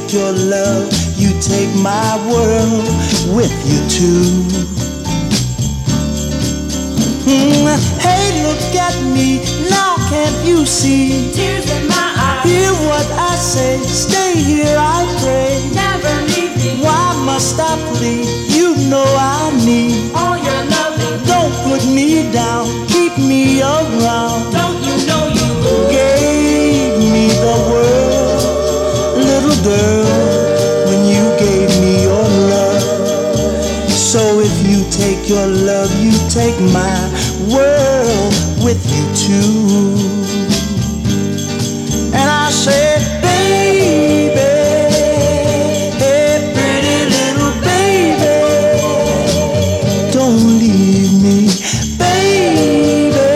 take your love, you take my world with you too. Hey, look at me, now can't you see? Tears in my eyes. Hear what I say, stay here I pray. Never leave me. Why must I plead? You know I need All your loving. Don't put me down, keep me around. Don't you know you Gave me the world, little girl, when you gave me your love. So if you take your love, you take my world with you too. And I say, baby, hey, pretty little baby, don't leave me, baby,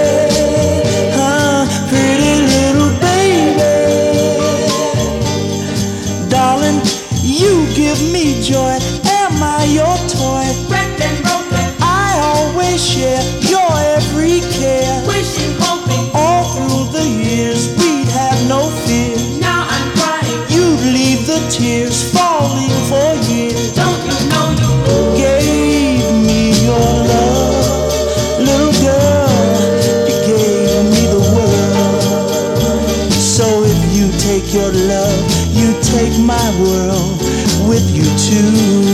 pretty little baby. Darling, you give me joy, am I your toy? wrecked and broken, I always share your every care. wishing, hoping. All through the years we'd have no fear. Now I'm crying. You'd leave the tears falling for years. Don't you know you Gave me your love, little girl, you gave me the world. So if you take your love, you take my world with you too.